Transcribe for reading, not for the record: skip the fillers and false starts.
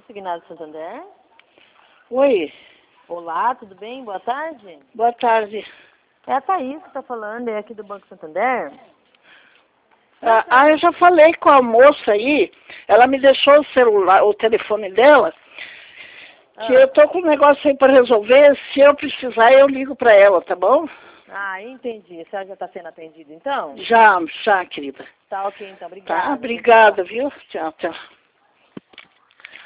Consignado Santander. Oi, Olá, tudo bem? Boa tarde. boa tarde. É a Thaís que está falando, é aqui do Banco Santander. Eu já falei com a moça aí, ela me deixou o celular, o telefone dela, que eu tô com um negócio aí para resolver, se eu precisar eu ligo para ela, tá bom? Ah, entendi. A senhora já está sendo atendida, então? Já, querida. Tá ok, então. Obrigada. Tá, obrigada, viu? Tchau, tchau.